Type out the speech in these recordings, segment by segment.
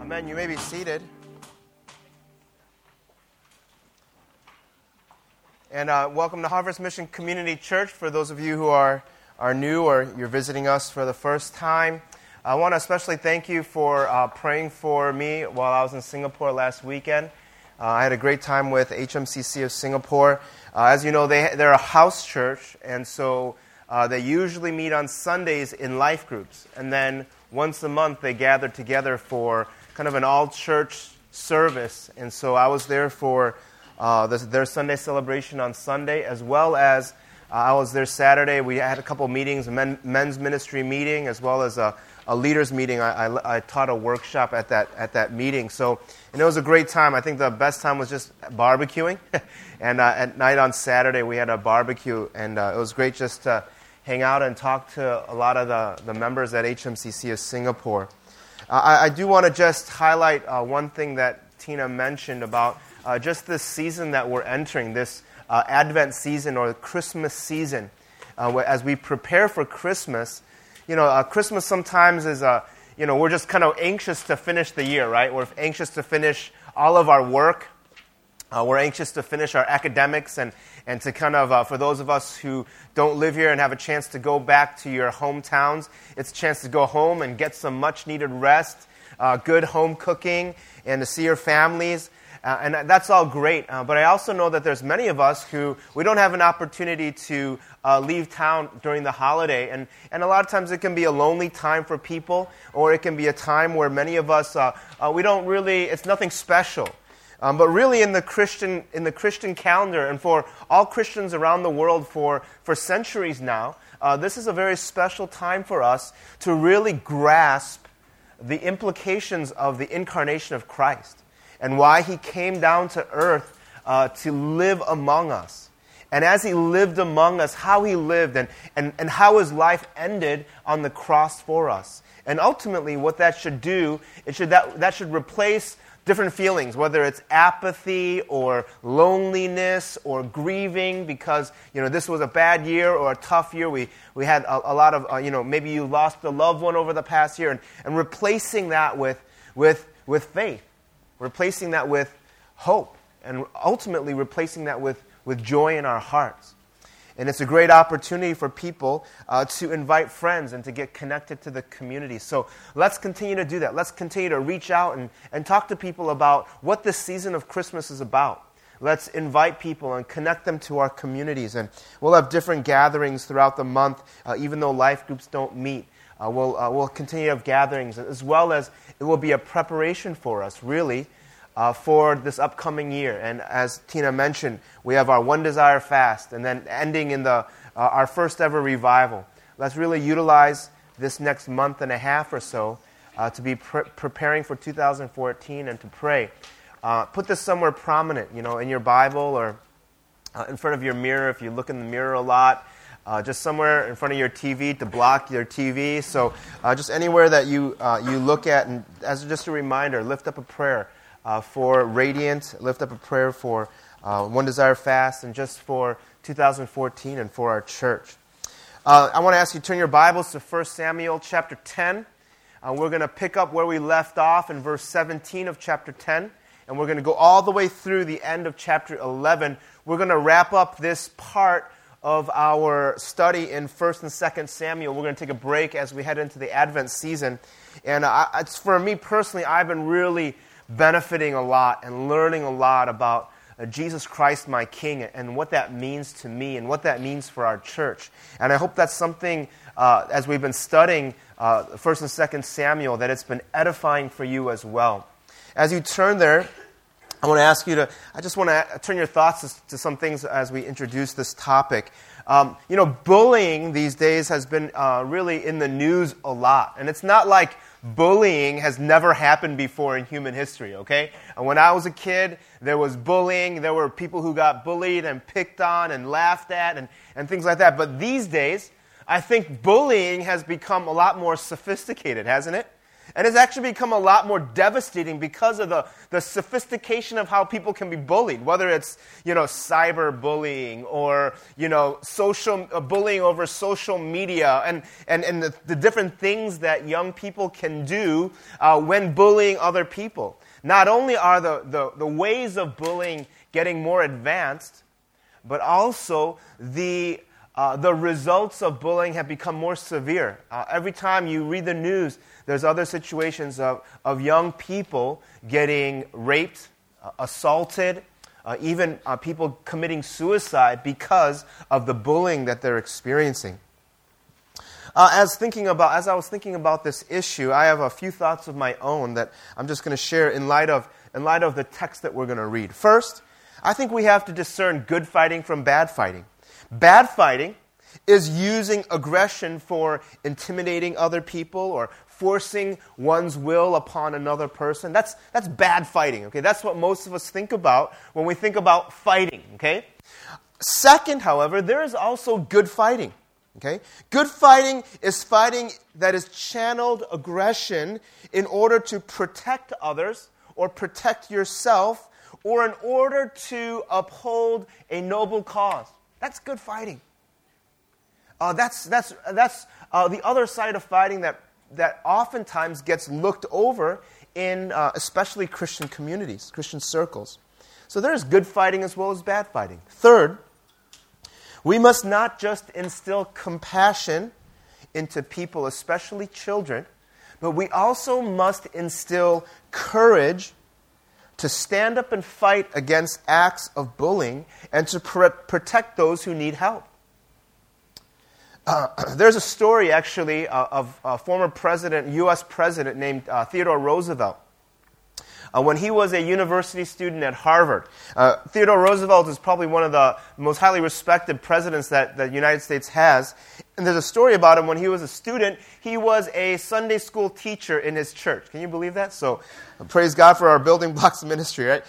Amen. You may be seated. And welcome to Harvest Mission Community Church. For those of you who are new or you're visiting us for the first time, I want to especially thank you for praying for me while I was in Singapore last weekend. I had a great time with HMCC of Singapore. As you know, they're a house church, and so they usually meet on Sundays in life groups. And then once a month, they gather together for kind of an all-church service. And so I was there for their Sunday celebration on Sunday, as well as I was there Saturday. We had a couple meetings, a men's ministry meeting, as well as a leaders meeting. I taught a workshop at that meeting. And it was a great time. I think the best time was just barbecuing. And at night on Saturday, we had a barbecue, and it was great just to hang out and talk to a lot of the members at HMCC of Singapore. I do want to just highlight one thing that Tina mentioned about just this season that we're entering, this Advent season or Christmas season. As we prepare for Christmas, Christmas sometimes is, we're just kind of anxious to finish the year, right? We're anxious to finish all of our work. We're anxious to finish our academics and to kind of, for those of us who don't live here and have a chance to go back to your hometowns, it's a chance to go home and get some much-needed rest, good home cooking, and to see your families. And that's all great. But I also know that there's many of us who we don't have an opportunity to leave town during the holiday. And a lot of times it can be a lonely time for people, or it can be a time where many of us, we don't really, it's nothing special. But really in the Christian calendar, and for all Christians around the world for centuries now, this is a very special time for us to really grasp the implications of the incarnation of Christ and why he came down to earth to live among us. And as he lived among us, how he lived and how his life ended on the cross for us. And ultimately what that should do, that should replace different feelings, whether it's apathy or loneliness or grieving because, this was a bad year or a tough year. We had a lot of, maybe you lost a loved one over the past year, and replacing that with faith, replacing that with hope, and ultimately replacing that with joy in our hearts. And it's a great opportunity for people to invite friends and to get connected to the community. So let's continue to do that. Let's continue to reach out and talk to people about what this season of Christmas is about. Let's invite people and connect them to our communities. And we'll have different gatherings throughout the month, even though life groups don't meet. We'll continue to have gatherings, as well as it will be a preparation for us, really, for this upcoming year. And as Tina mentioned, we have our One Desire Fast, and then ending in our first ever revival. Let's really utilize this next month and a half or so to be preparing for 2014 and to pray. Put this somewhere prominent, in your Bible or in front of your mirror if you look in the mirror a lot. Just somewhere in front of your TV to block your TV. So just anywhere that you look at, and as just a reminder, lift up a prayer for Radiant, lift up a prayer for One Desire Fast, and just for 2014 and for our church. I want to ask you to turn your Bibles to 1 Samuel chapter 10. We're going to pick up where we left off in verse 17 of chapter 10, and we're going to go all the way through the end of chapter 11. We're going to wrap up this part of our study in 1 and 2 Samuel. We're going to take a break as we head into the Advent season. And it's for me personally, I've been really benefiting a lot and learning a lot about Jesus Christ, my King, and what that means to me and what that means for our church. And I hope that's something, as we've been studying 1 and 2 Samuel, that it's been edifying for you as well. As you turn there, I want to ask you I just want to turn your thoughts to some things as we introduce this topic. Bullying these days has been really in the news a lot. And it's not like bullying has never happened before in human history, okay? And when I was a kid, there was bullying. There were people who got bullied and picked on and laughed at and things like that. But these days, I think bullying has become a lot more sophisticated, hasn't it? And it's actually become a lot more devastating because of the sophistication of how people can be bullied, whether it's, cyber bullying or, social bullying over social media and the different things that young people can do when bullying other people. Not only are the ways of bullying getting more advanced, but also the results of bullying have become more severe. Every time you read the news, there's other situations of young people getting raped, assaulted, even people committing suicide because of the bullying that they're experiencing. As I was thinking about this issue, I have a few thoughts of my own that I'm just going to share in light of the text that we're going to read. First, I think we have to discern good fighting from bad fighting. Bad fighting is using aggression for intimidating other people or forcing one's will upon another person. That's bad fighting, okay? That's what most of us think about when we think about fighting, okay? Second, however, there is also good fighting, okay? Good fighting is fighting that is channeled aggression in order to protect others or protect yourself or in order to uphold a noble cause. That's good fighting. That's the other side of fighting that oftentimes gets looked over in especially Christian communities, Christian circles. So there's good fighting as well as bad fighting. Third, we must not just instill compassion into people, especially children, but we also must instill courage to stand up and fight against acts of bullying and to protect those who need help. There's a story, actually, of a former U.S. president named Theodore Roosevelt. When he was a university student at Harvard, Theodore Roosevelt is probably one of the most highly respected presidents that the United States has. And there's a story about him. When he was a student, he was a Sunday school teacher in his church. Can you believe that? So, praise God for our building blocks ministry, right?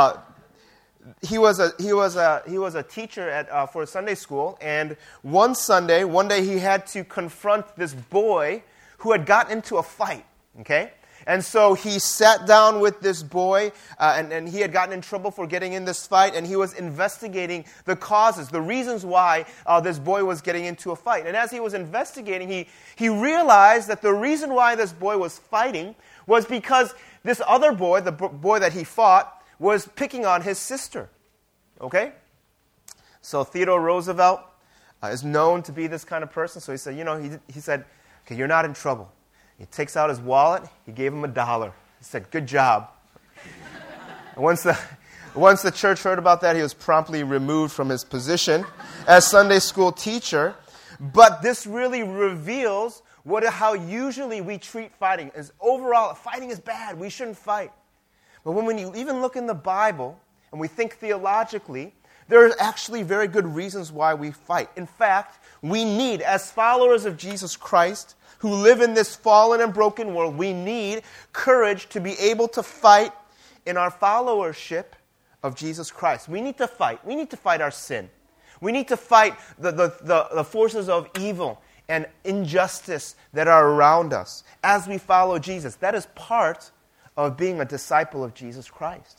He was a teacher for Sunday school, and one day he had to confront this boy who had gotten into a fight. Okay. And so he sat down with this boy, and he had gotten in trouble for getting in this fight, and he was investigating the causes, the reasons why this boy was getting into a fight. And as he was investigating, he realized that the reason why this boy was fighting was because this other boy, the boy that he fought, was picking on his sister. Okay? So Theodore Roosevelt is known to be this kind of person. So he said, he said, okay, you're not in trouble. He takes out his wallet. He gave him $1. He said, good job. And once the church heard about that, he was promptly removed from his position as Sunday school teacher. But this really reveals how usually we treat fighting. As overall, fighting is bad. We shouldn't fight. But when you even look in the Bible and we think theologically, there are actually very good reasons why we fight. In fact, we need, as followers of Jesus Christ, who live in this fallen and broken world, we need courage to be able to fight in our followership of Jesus Christ. We need to fight. We need to fight our sin. We need to fight the forces of evil and injustice that are around us as we follow Jesus. That is part of being a disciple of Jesus Christ.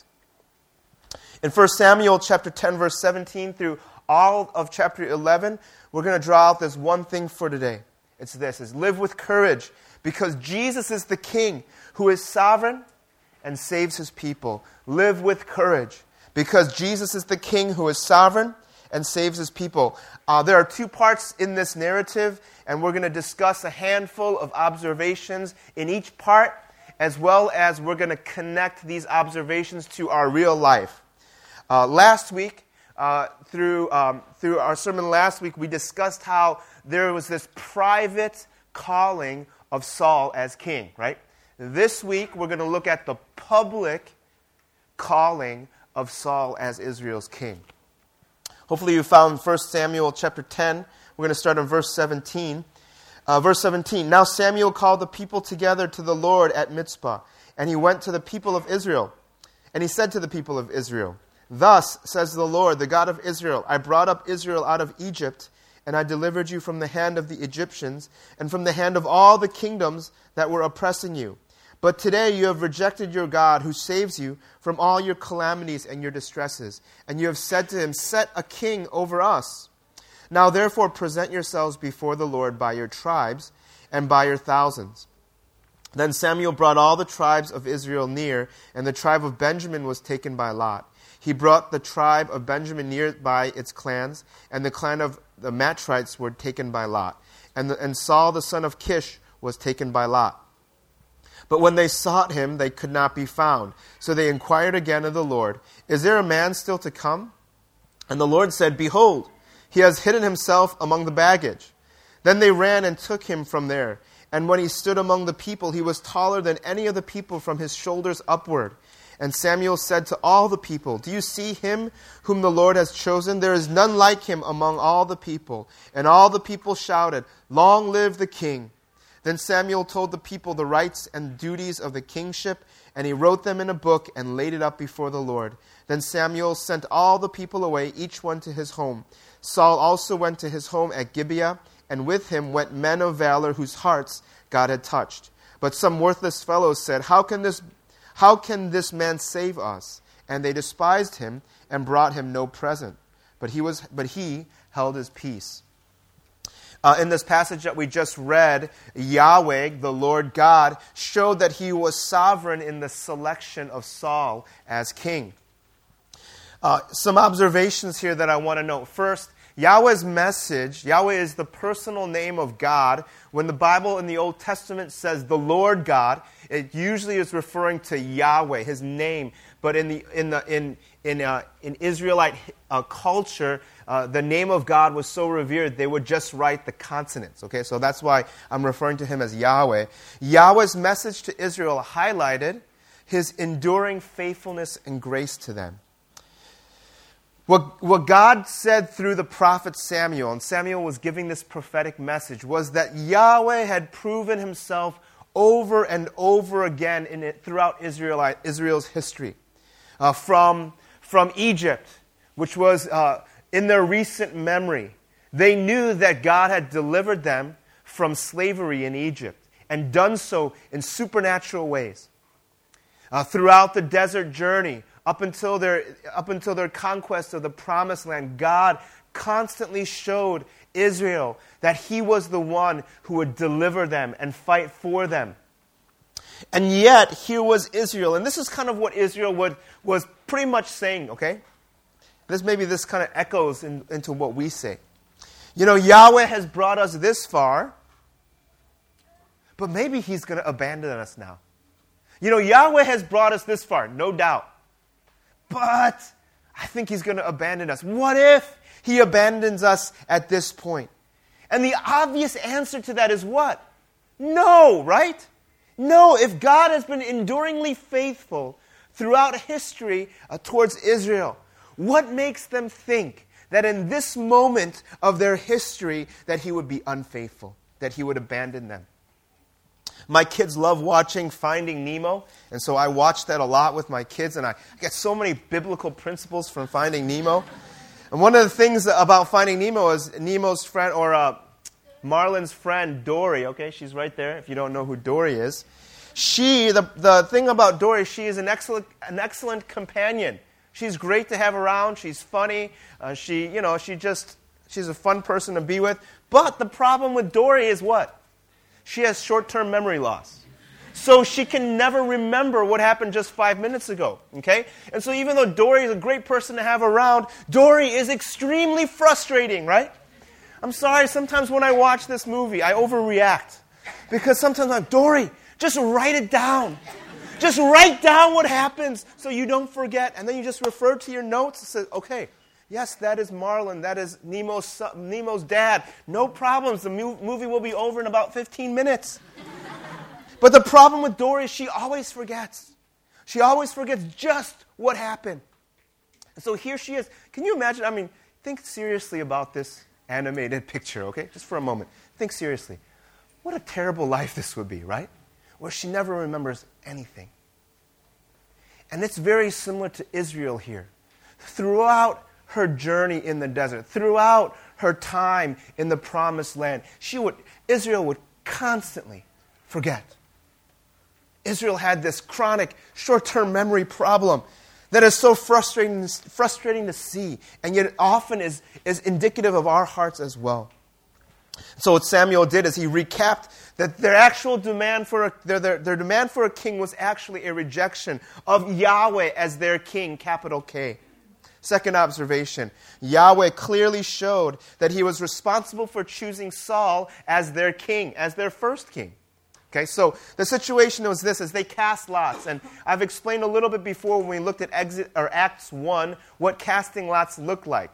In 1 Samuel chapter 10, verse 17 through all of chapter 11, we're going to draw out this one thing for today. It's this, is live with courage because Jesus is the King who is sovereign and saves his people. Live with courage because Jesus is the King who is sovereign and saves his people. There are two parts in this narrative, and we're going to discuss a handful of observations in each part, as well as we're going to connect these observations to our real life. Last week, through our sermon last week, we discussed how there was this private calling of Saul as king, right? This week, we're going to look at the public calling of Saul as Israel's king. Hopefully you found 1 Samuel chapter 10. We're going to start on verse 17. Verse 17, now Samuel called the people together to the Lord at Mizpah, and he went to the people of Israel. And he said to the people of Israel, thus says the Lord, the God of Israel, I brought up Israel out of Egypt, and I delivered you from the hand of the Egyptians, and from the hand of all the kingdoms that were oppressing you. But today you have rejected your God who saves you from all your calamities and your distresses. And you have said to him, set a king over us. Now therefore present yourselves before the Lord by your tribes and by your thousands. Then Samuel brought all the tribes of Israel near, and the tribe of Benjamin was taken by lot. He brought the tribe of Benjamin near by its clans, and the clan of the Matrites were taken by lot. And Saul the son of Kish was taken by lot. But when they sought him, they could not be found. So they inquired again of the Lord, is there a man still to come? And the Lord said, behold, he has hidden himself among the baggage. Then they ran and took him from there. And when he stood among the people, he was taller than any of the people from his shoulders upward. And Samuel said to all the people, do you see him whom the Lord has chosen? There is none like him among all the people. And all the people shouted, long live the king. Then Samuel told the people the rights and duties of the kingship, and he wrote them in a book and laid it up before the Lord. Then Samuel sent all the people away, each one to his home. Saul also went to his home at Gibeah, and with him went men of valor whose hearts God had touched. But some worthless fellows said, How can this man save us? And they despised him and brought him no present. But he held his peace. In this passage that we just read, Yahweh, the Lord God, showed that he was sovereign in the selection of Saul as king. Some observations here that I want to note. First, Yahweh's message, Yahweh is the personal name of God. When the Bible in the Old Testament says the Lord God, it usually is referring to Yahweh, his name. But in Israelite culture, the name of God was so revered they would just write the consonants. Okay, so that's why I'm referring to him as Yahweh. Yahweh's message to Israel highlighted his enduring faithfulness and grace to them. What God said through the prophet Samuel, and Samuel was giving this prophetic message, was that Yahweh had proven himself over and over again throughout Israel's history. From Egypt, which was in their recent memory, they knew that God had delivered them from slavery in Egypt and done so in supernatural ways. Throughout the desert journey, up until their conquest of the Promised Land, God constantly showed Israel that he was the one who would deliver them and fight for them. And yet, here was Israel. And this is kind of what Israel was pretty much saying, okay? This kind of echoes into what we say. You know, Yahweh has brought us this far, but maybe he's going to abandon us now. You know, Yahweh has brought us this far, no doubt. But I think he's going to abandon us. What if he abandons us at this point? And the obvious answer to that is what? No, right? No, if God has been enduringly faithful throughout history towards Israel, what makes them think that in this moment of their history that he would be unfaithful, that he would abandon them? My kids love watching Finding Nemo, and so I watch that a lot with my kids, and I get so many biblical principles from Finding Nemo. And one of the things about Finding Nemo is Nemo's friend, or Marlin's friend, Dory. Okay, she's right there, if you don't know who Dory is. The thing about Dory, she is an excellent companion. She's great to have around. She's funny. She's a fun person to be with. But the problem with Dory is what? She has short-term memory loss. So she can never remember what happened just 5 minutes ago. Okay? And so even though Dory is a great person to have around, Dory is extremely frustrating, right? I'm sorry, sometimes when I watch this movie, I overreact. Because sometimes I'm like, Dory, just write it down. Just write down what happens so you don't forget. And then you just refer to your notes and say, okay, yes, that is Marlin. That is Nemo's dad. No problems. The movie will be over in about 15 minutes. But the problem with Dory is she always forgets. She always forgets just what happened. And so here she is. Can you imagine? I mean, think seriously about this animated picture, okay? Just for a moment. Think seriously. What a terrible life this would be, right? Where she never remembers anything. And it's very similar to Israel here. Throughout her journey in the desert, throughout her time in the Promised Land, Israel would constantly forget. Israel had this chronic short-term memory problem that is so frustrating to see, and yet it often is indicative of our hearts as well. So what Samuel did is he recapped that their actual demand for their demand for a king was actually a rejection of Yahweh as their king, capital K. Second observation, Yahweh clearly showed that he was responsible for choosing Saul as their king, as their first king. Okay, so the situation was this, as they cast lots. And I've explained a little bit before when we looked at Acts 1 what casting lots look like.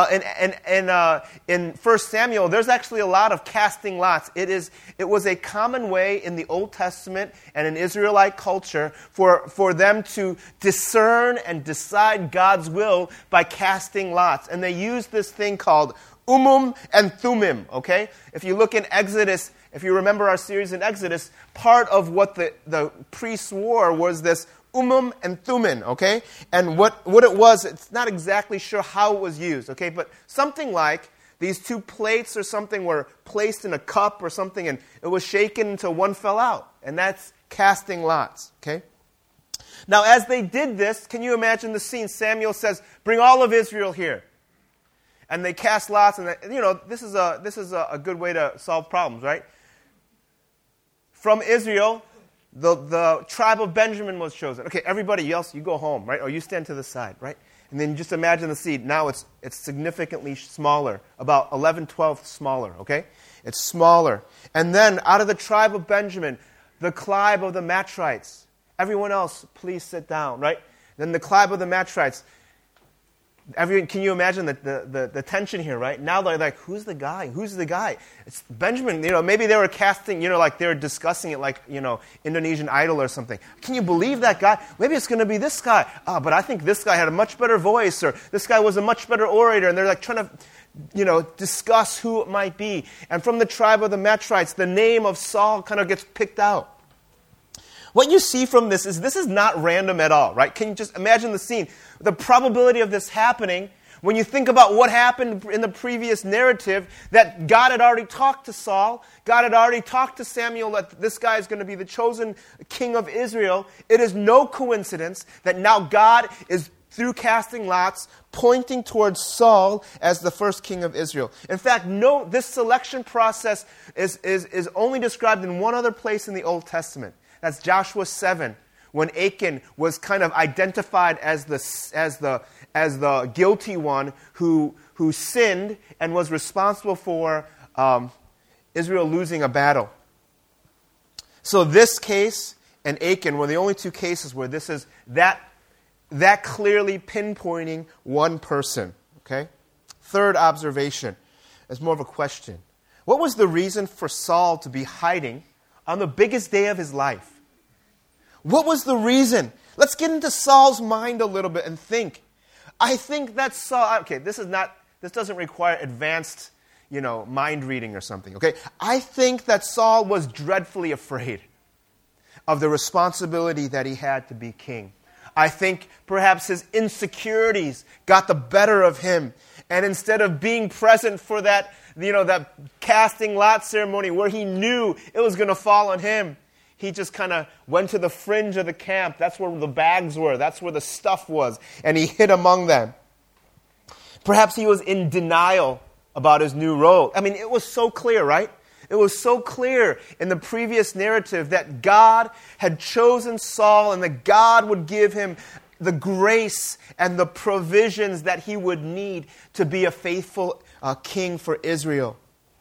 In 1 Samuel, there's actually a lot of casting lots. It was a common way in the Old Testament and in Israelite culture for them to discern and decide God's will by casting lots. And they used this thing called Urim and Thummim, okay? If you look in Exodus, if you remember our series in Exodus, part of what the priests wore was this Urim and Thummim, okay? And what it was, it's not exactly sure how it was used, okay? But something like these two plates or something were placed in a cup or something, and it was shaken until one fell out. And that's casting lots, okay? Now, as they did this, can you imagine the scene? Samuel says, bring all of Israel here. And they cast lots, and this is a good way to solve problems, right? From Israel, the tribe of Benjamin was chosen. Okay, everybody else, you go home, right? Or you stand to the side, right? And then just imagine the seed. Now it's significantly smaller, about 11/12 smaller, okay? It's smaller. And then out of the tribe of Benjamin, the tribe of the Matrites. Everyone else, please sit down, right? Then the tribe of the Matrites. Can you imagine the tension here, right? Now they're like, who's the guy? Who's the guy? It's Benjamin. Maybe they were casting, like they were discussing it like, Indonesian Idol or something. Can you believe that guy? Maybe it's going to be this guy. But I think this guy had a much better voice, or this guy was a much better orator. And they're like trying to, discuss who it might be. And from the tribe of the Matrites, the name of Saul kind of gets picked out. What you see from this is not random at all, right? Can you just imagine the scene? The probability of this happening, when you think about what happened in the previous narrative, that God had already talked to Saul, God had already talked to Samuel that this guy is going to be the chosen king of Israel. It is no coincidence that now God is, through casting lots, pointing towards Saul as the first king of Israel. In fact, this selection process is only described in one other place in the Old Testament. That's Joshua 7, when Achan was kind of identified as the guilty one who sinned and was responsible for Israel losing a battle. So this case and Achan were the only two cases where this is that clearly pinpointing one person. Okay. Third observation is more of a question. What was the reason for Saul to be hiding on the biggest day of his life? What was the reason? Let's get into Saul's mind a little bit and think. I think that Saul, okay, this doesn't require advanced, mind reading or something, okay? I think that Saul was dreadfully afraid of the responsibility that he had to be king. I think perhaps his insecurities got the better of him. And instead of being present for that casting lot ceremony where he knew it was going to fall on him, he just kind of went to the fringe of the camp. That's where the bags were. That's where the stuff was. And he hid among them. Perhaps he was in denial about his new role. I mean, it was so clear, right? It was so clear in the previous narrative that God had chosen Saul and that God would give him the grace and the provisions that he would need to be a faithful king for Israel.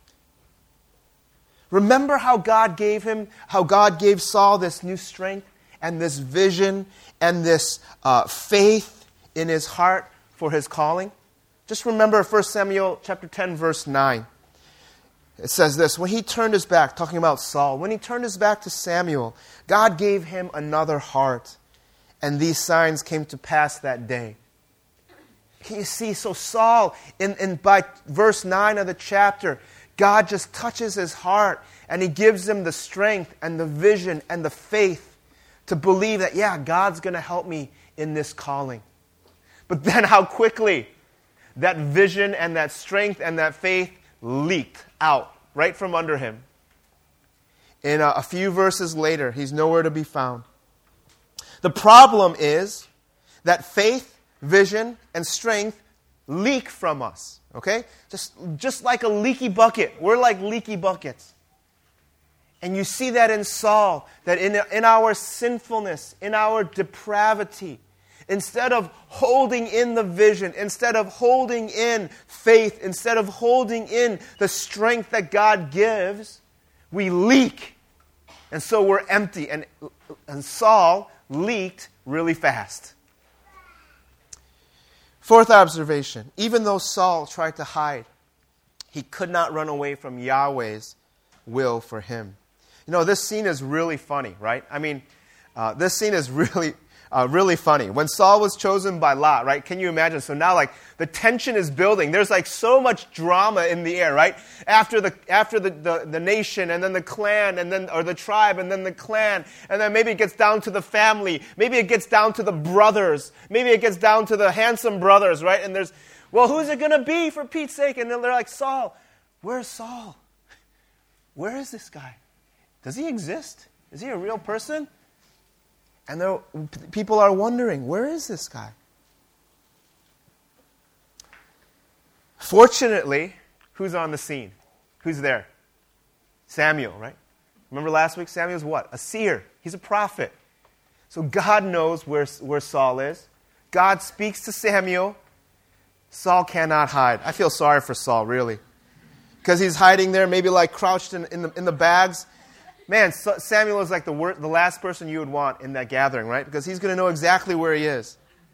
Remember how God gave Saul this new strength and this vision and this faith in his heart for his calling? Just remember 1 Samuel chapter 10, verse 9. It says this, when he turned his back, talking about Saul, when he turned his back to Samuel, God gave him another heart, and these signs came to pass that day. You see, so Saul, by verse 9 of the chapter, God just touches his heart and he gives him the strength and the vision and the faith to believe that, God's going to help me in this calling. But then how quickly that vision and that strength and that faith leaked out right from under him. In a few verses later, he's nowhere to be found. The problem is that faith, vision, and strength leak from us. Okay? Just like a leaky bucket. We're like leaky buckets. And you see that in Saul, that in our sinfulness, in our depravity, instead of holding in the vision, instead of holding in faith, instead of holding in the strength that God gives, we leak. And so we're empty. And Saul leaked really fast. Fourth observation, even though Saul tried to hide, he could not run away from Yahweh's will for him. You know, this scene is really funny, right? I mean, this scene is really funny. When Saul was chosen by Lot, right? Can you imagine? So now, like, the tension is building. There's like so much drama in the air, right? After the nation, and then the clan, and then or the tribe, and then the clan, and then maybe it gets down to the family. Maybe it gets down to the brothers. Maybe it gets down to the handsome brothers, right? And there's, well, who's it going to be for Pete's sake? And then they're like, Saul. Where's Saul? Where is this guy? Does he exist? Is he a real person? And people are wondering, where is this guy? Fortunately, who's on the scene? Who's there? Samuel, right? Remember last week? Samuel's what? A seer. He's a prophet. So God knows where Saul is. God speaks to Samuel. Saul cannot hide. I feel sorry for Saul, really. Because he's hiding there, maybe like crouched in the bags. Man, Samuel is like the last person you would want in that gathering, right? Because he's going to know exactly where he is.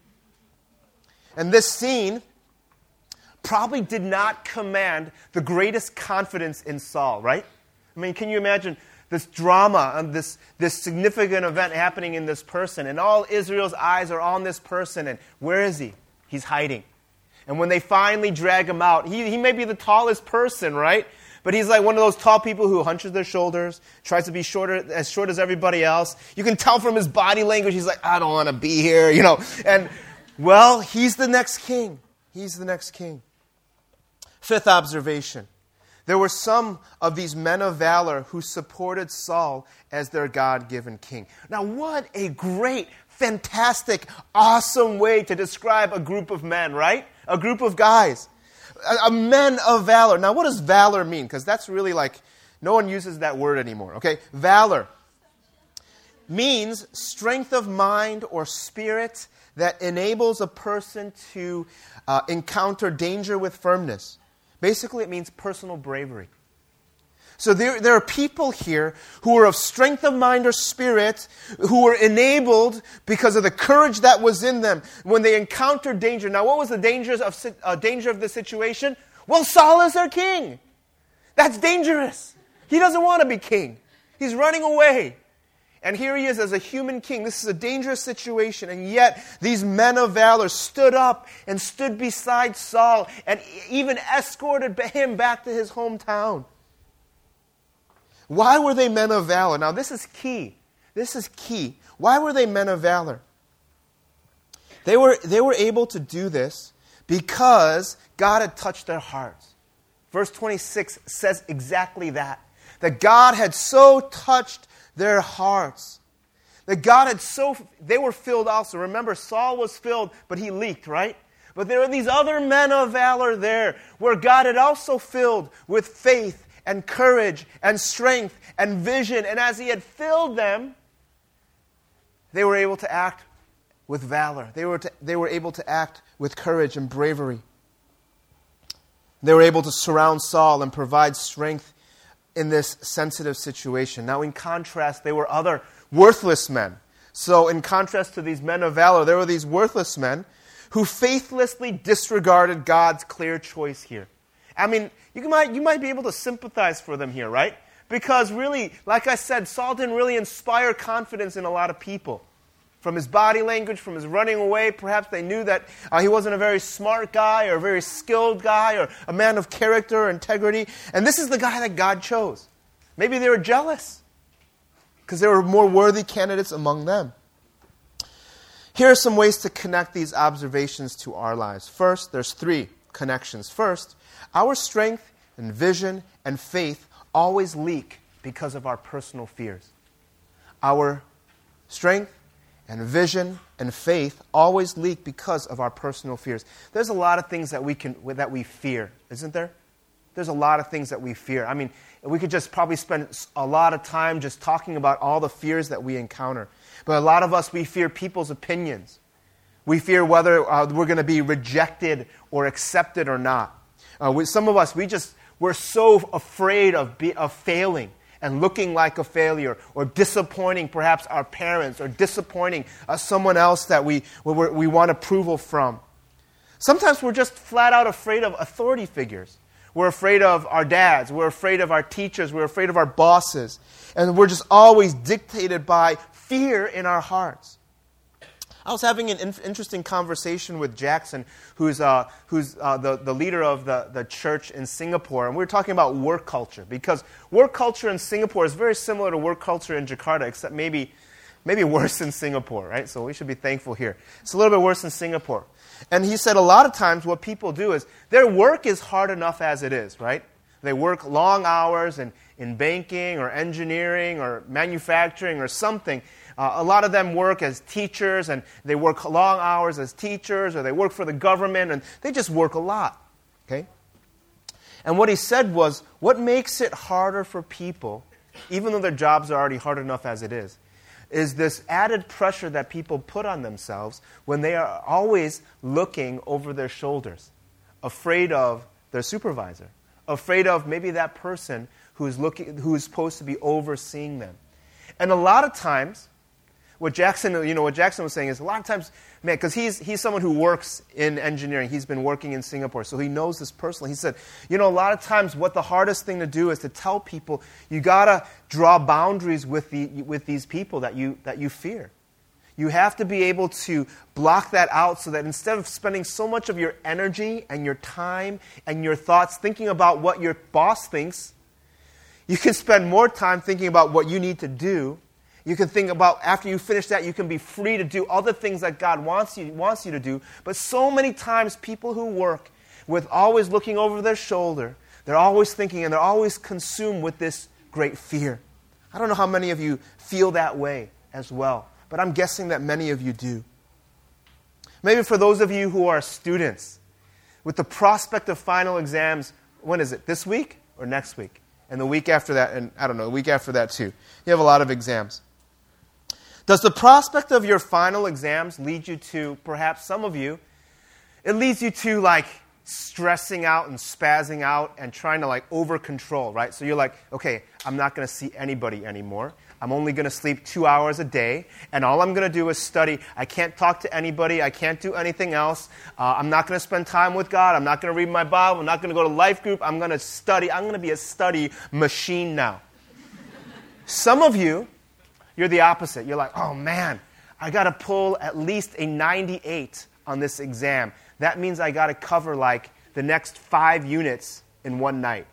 And this scene probably did not command the greatest confidence in Saul, right? I mean, can you imagine this drama and this significant event happening in this person, and all Israel's eyes are on this person, and where is he? He's hiding. And when they finally drag him out, he may be the tallest person, right? But he's like one of those tall people who hunches their shoulders, tries to be as short as everybody else. You can tell from his body language, he's like, I don't want to be here, you know. And, well, he's the next king. He's the next king. Fifth observation. There were some of these men of valor who supported Saul as their God-given king. Now, what a great, fantastic, awesome way to describe a group of men, right? A group of guys. A men of valor. Now, what does valor mean? Because that's really like, no one uses that word anymore, okay? Valor means strength of mind or spirit that enables a person to encounter danger with firmness. Basically, it means personal bravery. So there are people here who are of strength of mind or spirit, who were enabled because of the courage that was in them when they encountered danger. Now, what was the danger of the situation? Well, Saul is their king. That's dangerous. He doesn't want to be king. He's running away. And here he is as a human king. This is a dangerous situation. And yet, these men of valor stood up and stood beside Saul and even escorted him back to his hometown. Why were they men of valor? Now, this is key. This is key. Why were they men of valor? They were able to do this because God had touched their hearts. Verse 26 says exactly that. That God had so touched their hearts. That God had they were filled also. Remember, Saul was filled, but he leaked, right? But there were these other men of valor there where God had also filled with faith and courage and strength and vision. And as he had filled them, they were able to act with valor. They were able to act with courage and bravery. They were able to surround Saul and provide strength in this sensitive situation. Now, in contrast, there were other worthless men. So, in contrast to these men of valor, there were these worthless men who faithlessly disregarded God's clear choice here. I mean, you might be able to sympathize for them here, right? Because really, like I said, Saul didn't really inspire confidence in a lot of people. From his body language, from his running away, perhaps they knew that he wasn't a very smart guy or a very skilled guy or a man of character or integrity. And this is the guy that God chose. Maybe they were jealous because there were more worthy candidates among them. Here are some ways to connect these observations to our lives. First, there's 3 connections. First, our strength and vision and faith always leak because of our personal fears. Our strength and vision and faith always leak because of our personal fears. There's a lot of things that we fear, isn't there? There's a lot of things that we fear. I mean, we could just probably spend a lot of time just talking about all the fears that we encounter. But a lot of us, we fear people's opinions. We fear whether we're going to be rejected or accepted or not. Some of us, we're so afraid of failing and looking like a failure, or disappointing perhaps our parents, or disappointing someone else that we want approval from. Sometimes we're just flat out afraid of authority figures. We're afraid of our dads. We're afraid of our teachers. We're afraid of our bosses. And we're just always dictated by fear in our hearts. I was having an interesting conversation with Jackson, who's the leader of the church in Singapore. And we were talking about work culture, because work culture in Singapore is very similar to work culture in Jakarta, except maybe worse in Singapore, right? So we should be thankful here. It's a little bit worse in Singapore. And he said a lot of times what people do is their work is hard enough as it is, right? They work long hours in banking or engineering or manufacturing or something. A lot of them work as teachers, and they work long hours as teachers, or they work for the government, and they just work a lot, okay? And what he said was, what makes it harder for people, even though their jobs are already hard enough as it is this added pressure that people put on themselves when they are always looking over their shoulders, afraid of their supervisor, afraid of maybe that person who is supposed to be overseeing them. And a lot of times, what Jackson was saying is a lot of times, man, because he's someone who works in engineering. He's been working in Singapore, so he knows this personally. He said, a lot of times what the hardest thing to do is to tell people you got to draw boundaries with these people that you fear. You have to be able to block that out so that instead of spending so much of your energy and your time and your thoughts thinking about what your boss thinks, you can spend more time thinking about what you need to do. You can think about, after you finish that, you can be free to do other things that God wants you to do. But so many times, people who work with always looking over their shoulder, they're always thinking, and they're always consumed with this great fear. I don't know how many of you feel that way as well, but I'm guessing that many of you do. Maybe for those of you who are students, with the prospect of final exams, when is it? This week or next week? And the week after that, and I don't know, the week after that too. You have a lot of exams. Does the prospect of your final exams lead you to, perhaps some of you, it leads you to like stressing out and spazzing out and trying to like over control, right? So you're like, okay, I'm not going to see anybody anymore. I'm only going to sleep 2 hours a day, and all I'm going to do is study. I can't talk to anybody. I can't do anything else. I'm not going to spend time with God. I'm not going to read my Bible. I'm not going to go to life group. I'm going to study. I'm going to be a study machine now. Some of you, you're the opposite. You're like, oh man, I got to pull at least a 98 on this exam. That means I got to cover like the next 5 units in one night.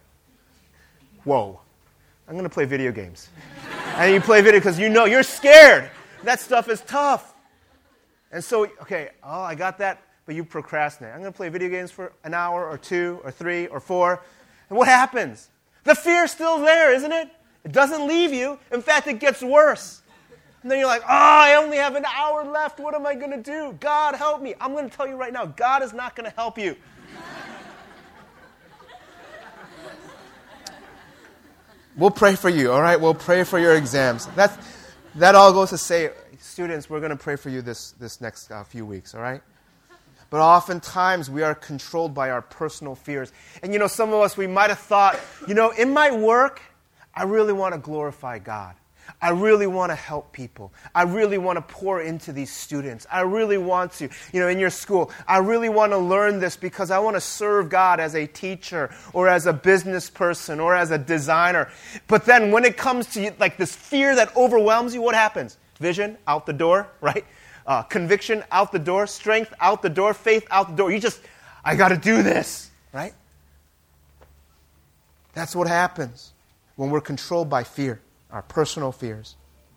Whoa. I'm going to play video games. And you play video because you're scared. That stuff is tough. And so, okay, I got that, but you procrastinate. I'm going to play video games for an hour or 2 or 3 or 4. And what happens? The fear's still there, isn't it? It doesn't leave you. In fact, it gets worse. And then you're like, I only have an hour left. What am I going to do? God, help me. I'm going to tell you right now, God is not going to help you. We'll pray for you, all right? We'll pray for your exams. That all goes to say, students, we're going to pray for you this next few weeks, all right? But oftentimes we are controlled by our personal fears. And some of us, we might have thought, in my work, I really want to glorify God. I really want to help people. I really want to pour into these students. I really want to, in your school, I really want to learn this because I want to serve God as a teacher or as a business person or as a designer. But then when it comes to like this fear that overwhelms you, what happens? Vision out the door, right? Conviction out the door, strength out the door, faith out the door. I got to do this, right? That's what happens when we're controlled by fear, our personal fears.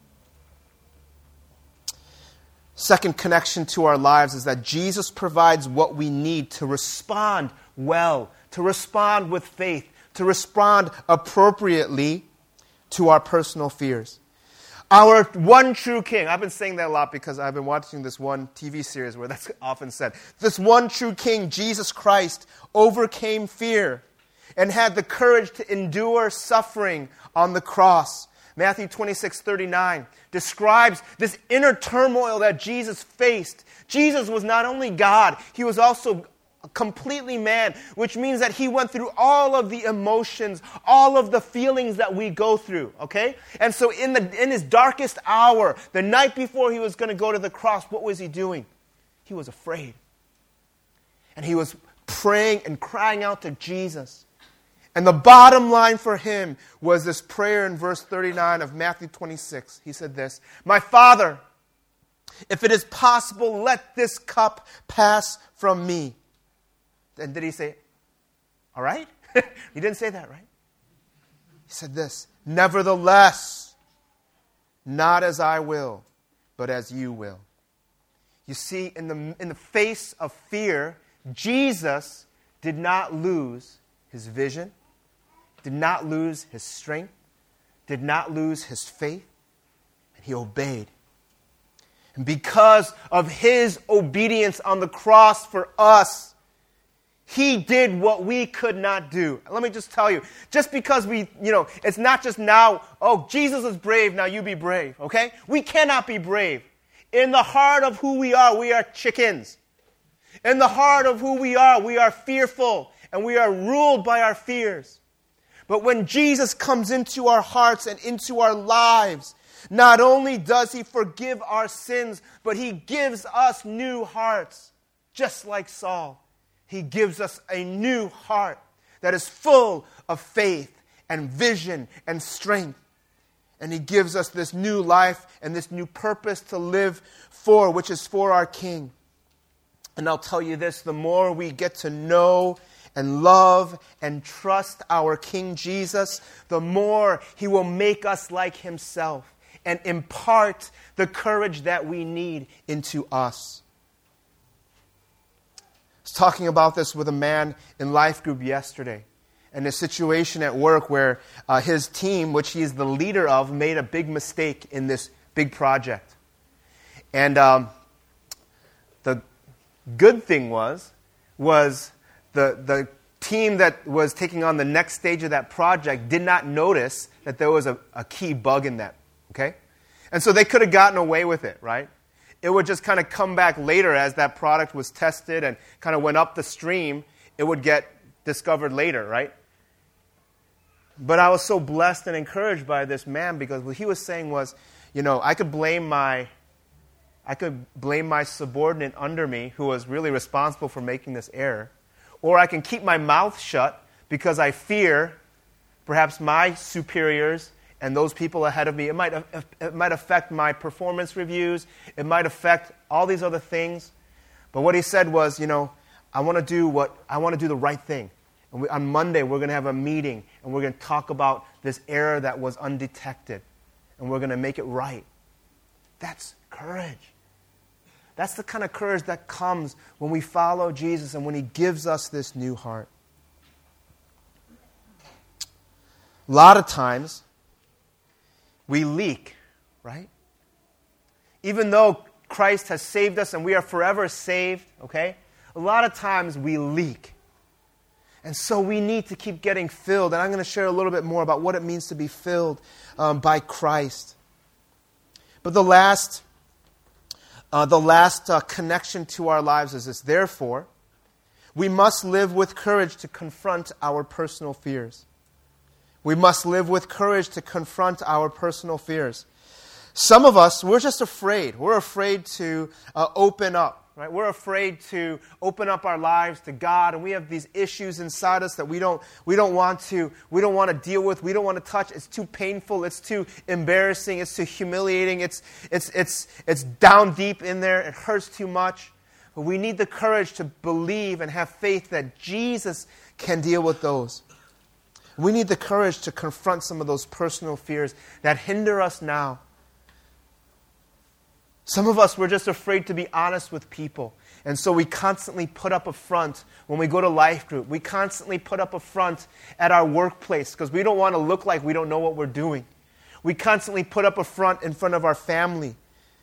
Second connection to our lives is that Jesus provides what we need to respond well, to respond with faith, to respond appropriately to our personal fears. Our one true king. I've been saying that a lot because I've been watching this one TV series where that's often said. This one true king, Jesus Christ, overcame fear and had the courage to endure suffering on the cross. Matthew 26:39 describes this inner turmoil that Jesus faced. Jesus was not only God, he was also completely man, which means that he went through all of the emotions, all of the feelings that we go through, okay? And so in his darkest hour, the night before he was going to go to the cross, what was he doing? He was afraid. And he was praying and crying out to Jesus. And the bottom line for him was this prayer in verse 39 of Matthew 26. He said this, "My Father, if it is possible, let this cup pass from me." And did he say, all right? He didn't say that, right? He said this, "Nevertheless, not as I will, but as you will." You see, in the face of fear, Jesus did not lose his vision, did not lose his strength, did not lose his faith, and he obeyed. And because of his obedience on the cross for us, he did what we could not do. Let me just tell you, just because it's not just now, oh, Jesus is brave, now you be brave, okay? We cannot be brave. In the heart of who we are chickens. In the heart of who we are fearful, and we are ruled by our fears. But when Jesus comes into our hearts and into our lives, not only does he forgive our sins, but he gives us new hearts, just like Saul. He gives us a new heart that is full of faith and vision and strength. And he gives us this new life and this new purpose to live for, which is for our King. And I'll tell you this, the more we get to know and love and trust our King Jesus, the more he will make us like himself and impart the courage that we need into us. I was talking about this with a man in life group yesterday, and a situation at work where his team, which he is the leader of, made a big mistake in this big project. And the good thing was the team that was taking on the next stage of that project did not notice that there was a key bug in that, okay? And so they could have gotten away with it, right? It would just kind of come back later as that product was tested and kind of went up the stream. It would get discovered later, right? But I was so blessed and encouraged by this man because what he was saying was, I could blame my subordinate under me who was really responsible for making this error, or I can keep my mouth shut because I fear perhaps my superiors and those people ahead of me. It might affect my performance reviews. It might affect all these other things. But what he said was, I want to do the right thing. And on Monday, we're going to have a meeting, and we're going to talk about this error that was undetected, and we're going to make it right. That's courage. That's the kind of courage that comes when we follow Jesus and when he gives us this new heart. A lot of times, we leak, right? Even though Christ has saved us and we are forever saved, okay? A lot of times we leak. And so we need to keep getting filled. And I'm going to share a little bit more about what it means to be filled by Christ. But the last connection to our lives is this. Therefore, we must live with courage to confront our personal fears. We must live with courage to confront our personal fears. Some of us, we're just afraid. We're afraid to open up, right? We're afraid to open up our lives to God, and we have these issues inside us that we don't want to deal with. We don't want to touch. It's too painful. It's too embarrassing. It's too humiliating. It's down deep in there. It hurts too much. But we need the courage to believe and have faith that Jesus can deal with those. We need the courage to confront some of those personal fears that hinder us now. Some of us, we're just afraid to be honest with people. And so we constantly put up a front when we go to life group. We constantly put up a front at our workplace because we don't want to look like we don't know what we're doing. We constantly put up a front in front of our family.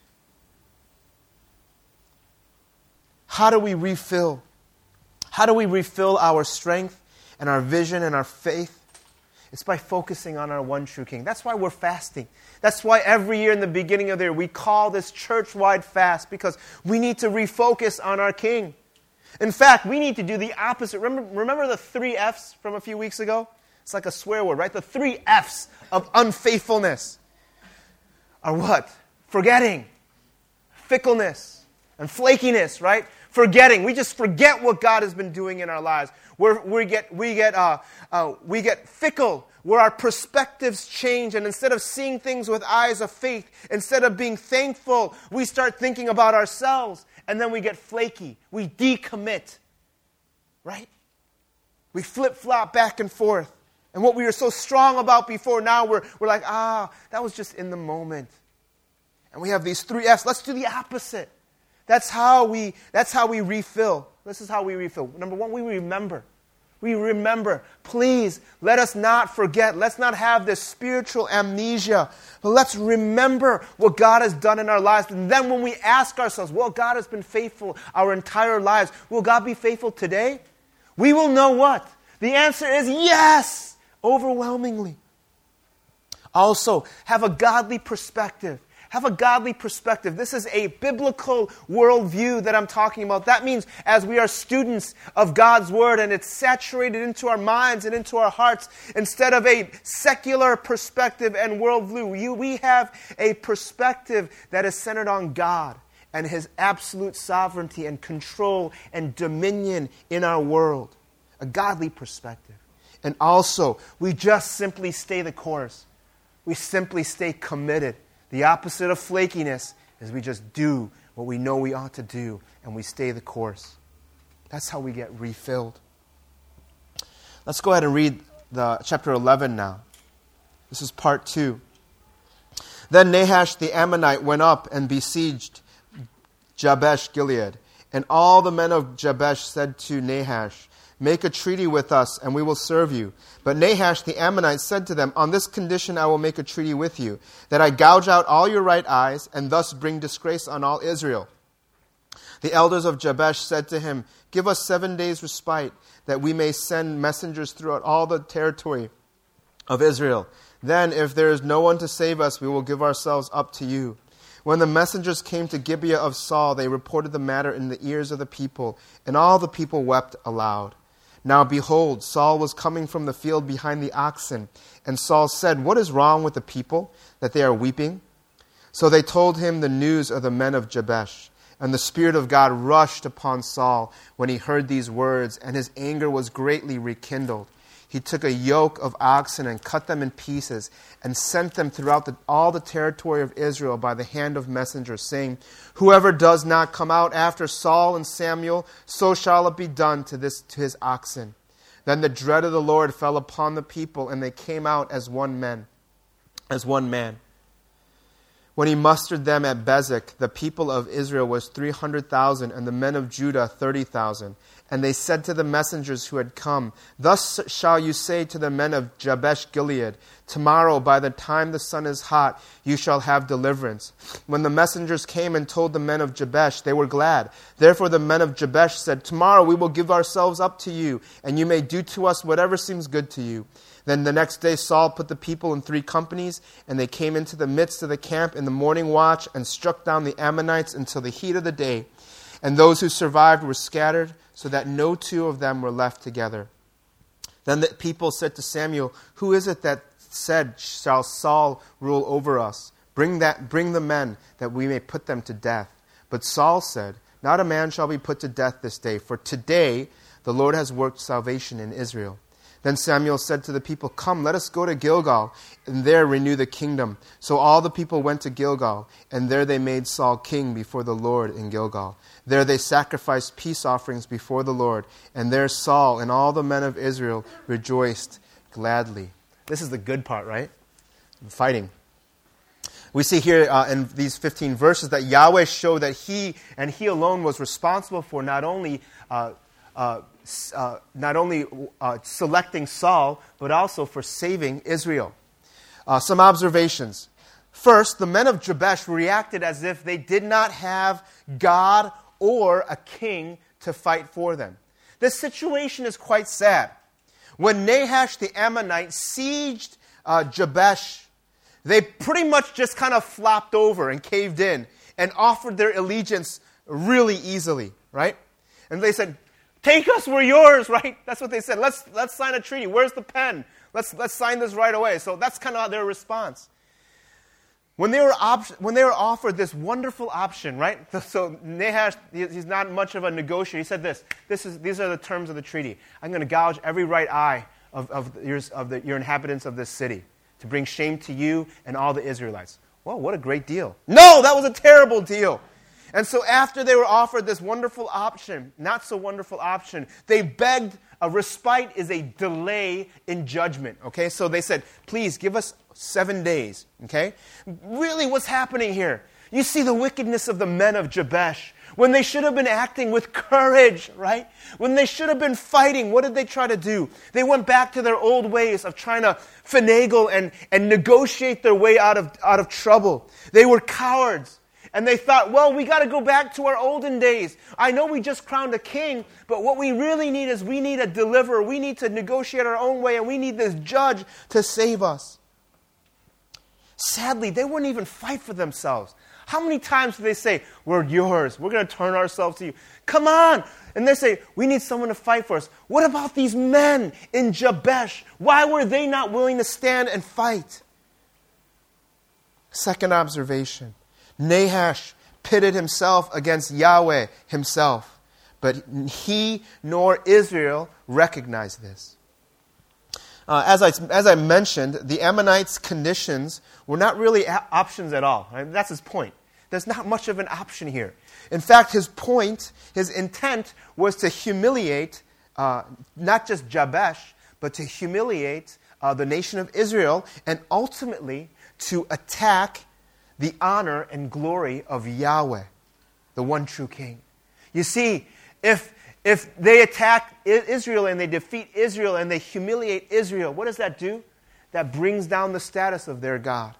How do we refill? How do we refill our strength and our vision and our faith? It's by focusing on our one true King. That's why we're fasting. That's why every year in the beginning of the year we call this church-wide fast, because we need to refocus on our King. In fact, we need to do the opposite. Remember the 3 F's from a few weeks ago? It's like a swear word, right? The 3 F's of unfaithfulness are what? Forgetting, fickleness, and flakiness, right? Forgetting. We just forget what God has been doing in our lives. We get fickle, where our perspectives change, and instead of seeing things with eyes of faith, instead of being thankful, we start thinking about ourselves, and then we get flaky. We decommit, right? We flip-flop back and forth. And what we were so strong about before, now we're like, that was just in the moment. And we have these 3 F's. Let's do the opposite. That's how we refill. This is how we refill. Number 1, we remember. We remember. Please, let us not forget. Let's not have this spiritual amnesia. But let's remember what God has done in our lives. And then when we ask ourselves, well, God has been faithful our entire lives. Will God be faithful today? We will know what? The answer is yes, overwhelmingly. Also, have a godly perspective. Have a godly perspective. This is a biblical worldview that I'm talking about. That means as we are students of God's Word and it's saturated into our minds and into our hearts, instead of a secular perspective and worldview, we have a perspective that is centered on God and His absolute sovereignty and control and dominion in our world. A godly perspective. And also, we just simply stay the course. We simply stay committed. The opposite of flakiness is we just do what we know we ought to do, and we stay the course. That's how we get refilled. Let's go ahead and read the chapter 11 now. This is part 2. Then Nahash the Ammonite went up and besieged Jabesh Gilead. And all the men of Jabesh said to Nahash, "Make a treaty with us, and we will serve you." But Nahash the Ammonite said to them, "On this condition I will make a treaty with you, that I gouge out all your right eyes, and thus bring disgrace on all Israel." The elders of Jabesh said to him, "Give us 7 days' respite, that we may send messengers throughout all the territory of Israel. Then, if there is no one to save us, we will give ourselves up to you." When the messengers came to Gibeah of Saul, they reported the matter in the ears of the people, and all the people wept aloud. Now behold, Saul was coming from the field behind the oxen. And Saul said, "What is wrong with the people, that they are weeping?" So they told him the news of the men of Jabesh. And the Spirit of God rushed upon Saul when he heard these words, and his anger was greatly rekindled. He took a yoke of oxen and cut them in pieces, and sent them throughout all the territory of Israel by the hand of messengers, saying, "Whoever does not come out after Saul and Samuel, so shall it be done to his oxen." Then the dread of the Lord fell upon the people, and they came out as one man. When he mustered them at Bezek, the people of Israel was 300,000, and the men of Judah 30,000. And they said to the messengers who had come, "Thus shall you say to the men of Jabesh Gilead, tomorrow by the time the sun is hot, you shall have deliverance." When the messengers came and told the men of Jabesh, they were glad. Therefore the men of Jabesh said, "Tomorrow we will give ourselves up to you, and you may do to us whatever seems good to you." Then the next day Saul put the people in 3 companies, and they came into the midst of the camp in the morning watch, and struck down the Ammonites until the heat of the day. And those who survived were scattered, so that no 2 of them were left together. Then the people said to Samuel, "Who is it that said, 'Shall Saul rule over us?' Bring the men, that we may put them to death." But Saul said, "Not a man shall be put to death this day, for today the Lord has worked salvation in Israel." Then Samuel said to the people, "Come, let us go to Gilgal, and there renew the kingdom." So all the people went to Gilgal, and there they made Saul king before the Lord in Gilgal. There they sacrificed peace offerings before the Lord, and there Saul and all the men of Israel rejoiced gladly. This is the good part, right? Fighting. We see here in these 15 verses that Yahweh showed that He and He alone was responsible for not only selecting Saul, but also for saving Israel. Some observations. First, the men of Jabesh reacted as if they did not have God or a king to fight for them. This situation is quite sad. When Nahash the Ammonite sieged Jabesh, they pretty much just kind of flopped over and caved in and offered their allegiance really easily, right? And they said, "Take us, we're yours," right? That's what they said. Let's sign a treaty. Where's the pen? Let's sign this right away. So that's kind of their response. When they were offered this wonderful option, right? So Nahash, he's not much of a negotiator. He said these are the terms of the treaty. I'm going to gouge every right eye of your inhabitants of this city to bring shame to you and all the Israelites. Well, what a great deal. No, that was a terrible deal. And so after they were offered this wonderful option, not so wonderful option, they begged. A respite is a delay in judgment, okay? So they said, please give us 7 days, okay? Really, what's happening here? You see the wickedness of the men of Jabesh. When they should have been acting with courage, right? When they should have been fighting, what did they try to do? They went back to their old ways of trying to finagle and negotiate their way out of trouble. They were cowards. And they thought, well, we got to go back to our olden days. I know we just crowned a king, but what we really need is we need a deliverer. We need to negotiate our own way, and we need this judge to save us. Sadly, they wouldn't even fight for themselves. How many times do they say, we're yours, we're going to turn ourselves to you? Come on! And they say, we need someone to fight for us. What about these men in Jabesh? Why were they not willing to stand and fight? Second observation. Nahash pitted himself against Yahweh himself, but he nor Israel recognized this. As I mentioned, the Ammonites' conditions were not really options at all. Right? That's his point. There's not much of an option here. In fact, his intent was to humiliate not just Jabesh, but to humiliate the nation of Israel and ultimately to attack the honor and glory of Yahweh, the one true King. You see, if they attack Israel and they defeat Israel and they humiliate Israel, what does that do? That brings down the status of their God.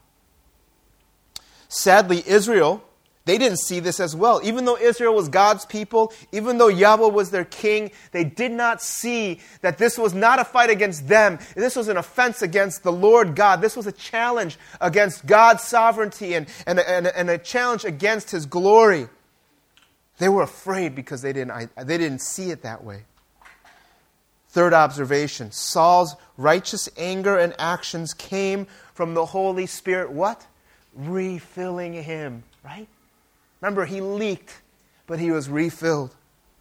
Sadly, Israel, they didn't see this as well. Even though Israel was God's people, even though Yahweh was their king, they did not see that this was not a fight against them. This was an offense against the Lord God. This was a challenge against God's sovereignty and a challenge against His glory. They were afraid because they didn't see it that way. Third observation, Saul's righteous anger and actions came from the Holy Spirit, what? Refilling him, right? Remember, he leaked, but he was refilled.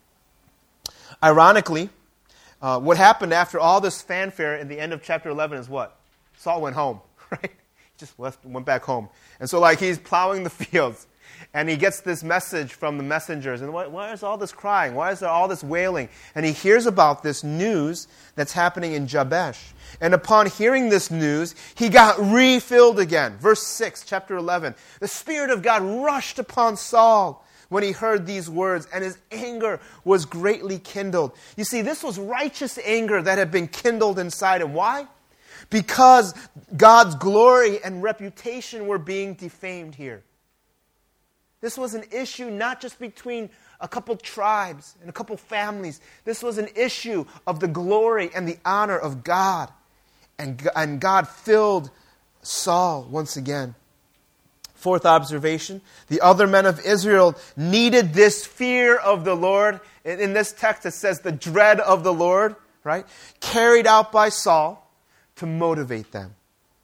Ironically, what happened after all this fanfare in the end of chapter 11 is what? Saul went home, right? He just went back home. And so he's plowing the fields, and he gets this message from the messengers. And why is all this crying? Why is there all this wailing? And he hears about this news that's happening in Jabesh. And upon hearing this news, he got refilled again. Verse 6, chapter 11. The Spirit of God rushed upon Saul when he heard these words, and his anger was greatly kindled. You see, this was righteous anger that had been kindled inside him. Why? Because God's glory and reputation were being defamed here. This was an issue not just between a couple tribes and a couple families. This was an issue of the glory and the honor of God. And God filled Saul once again. Fourth observation, the other men of Israel needed this fear of the Lord. In this text it says the dread of the Lord, right? Carried out by Saul to motivate them.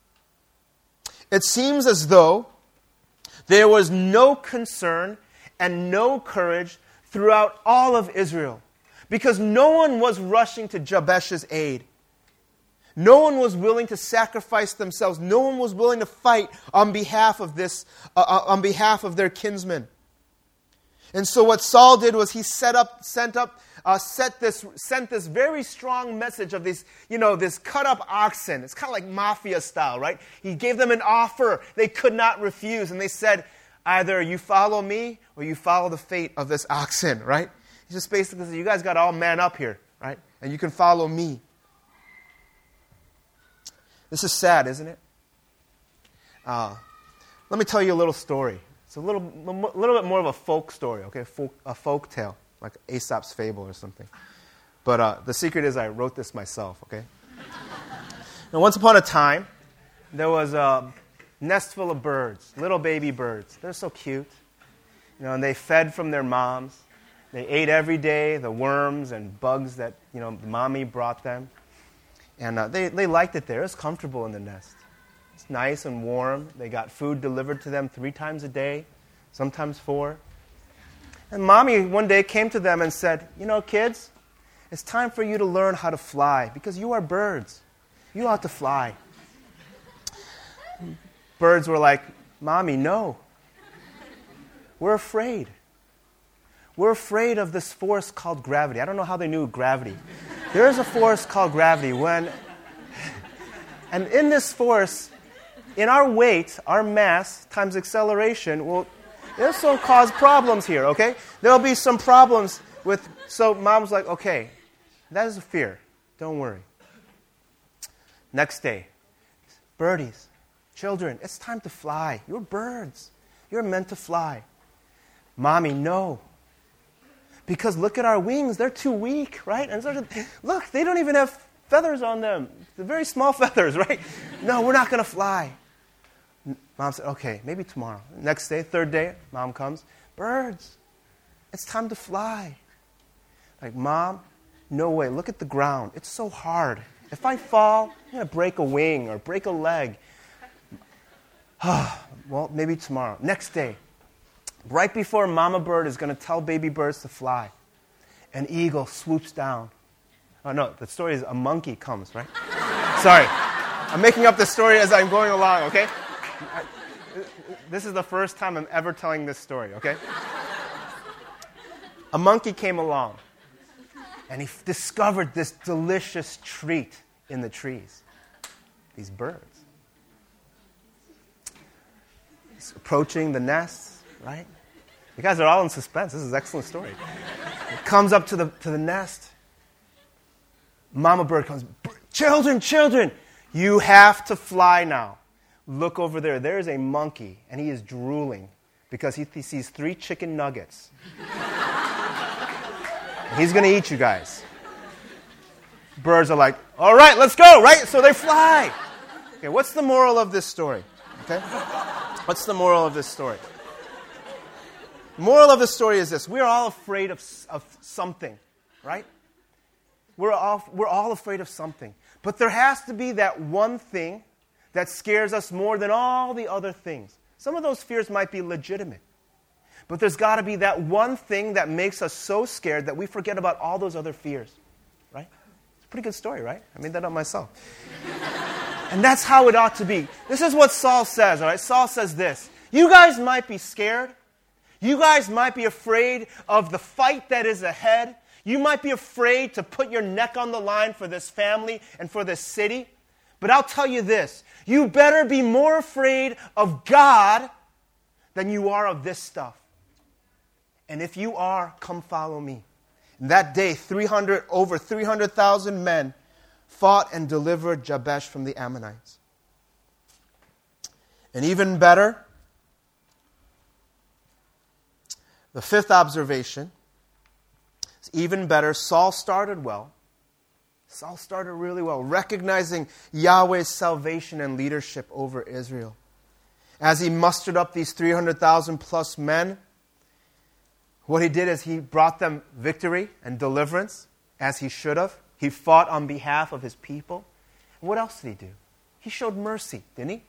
It seems as though there was no concern and no courage throughout all of Israel because no one was rushing to Jabesh's aid. No one was willing to sacrifice themselves. No one was willing to fight on behalf of their kinsmen. And so what Saul did was he sent this very strong message of this cut up oxen. It's kind of like mafia style, right? He gave them an offer they could not refuse, and they said, either you follow me or you follow the fate of this oxen, right? He just basically said, you guys got to all man up here, right? And you can follow me. This is sad, isn't it? Let me tell you a little story. It's a little bit more of a folk story, okay? A folk tale, like Aesop's fable or something. But the secret is I wrote this myself, okay? Now, once upon a time, there was a nest full of birds, little baby birds. They're so cute. And they fed from their moms. They ate every day the worms and bugs that, mommy brought them. And they liked it there. It was comfortable in the nest. It's nice and warm. They got food delivered to them 3 times a day, sometimes 4. And mommy one day came to them and said, kids, it's time for you to learn how to fly because you are birds. You ought to fly. Birds were like, Mommy, no. We're afraid. We're afraid of this force called gravity. I don't know how they knew gravity. There is a force called gravity. And in this force, in our weight, our mass times acceleration, this will cause problems here, okay? There'll be some problems with, so mom's like, okay, that is a fear. Don't worry. Next day, birdies, children, it's time to fly. You're birds. You're meant to fly. Mommy, no. Because look at our wings. They're too weak, right? And look, they don't even have feathers on them. They're very small feathers, right? No, we're not going to fly. Mom said, okay, maybe tomorrow. Next day, 3rd day, mom comes. Birds, it's time to fly. Like, Mom, no way. Look at the ground. It's so hard. If I fall, I'm going to break a wing or break a leg. Well, maybe tomorrow. Next day, right before mama bird is going to tell baby birds to fly, an eagle swoops down. Oh, no, the story is a monkey comes, right? Sorry. I'm making up the story as I'm going along, okay? This is the first time I'm ever telling this story, okay? A monkey came along, and he discovered this delicious treat in the trees. These birds. He's approaching the nest, right? You guys are all in suspense. This is an excellent story. He comes up to the nest. Mama bird comes, children, you have to fly now. Look over there. There is a monkey, and he is drooling because he sees 3 chicken nuggets. He's going to eat you guys. Birds are like, all right, let's go, right? So they fly. Okay, what's the moral of this story? Okay? What's the moral of this story? The moral of the story is this. We're all afraid of something, right? We're all afraid of something. But there has to be that one thing that scares us more than all the other things. Some of those fears might be legitimate. But there's got to be that one thing that makes us so scared that we forget about all those other fears, right? It's a pretty good story, right? I made that up myself. And that's how it ought to be. This is what Saul says, all right? Saul says this. You guys might be scared. You guys might be afraid of the fight that is ahead. You might be afraid to put your neck on the line for this family and for this city. But I'll tell you this. You better be more afraid of God than you are of this stuff. And if you are, come follow me. And that day, over 300,000 men fought and delivered Jabesh from the Ammonites. And even better, the 5th observation is even better. Saul started well. Saul started really well, recognizing Yahweh's salvation and leadership over Israel. As he mustered up these 300,000 plus men, what he did is he brought them victory and deliverance, as he should have. He fought on behalf of his people. And what else did he do? He showed mercy, didn't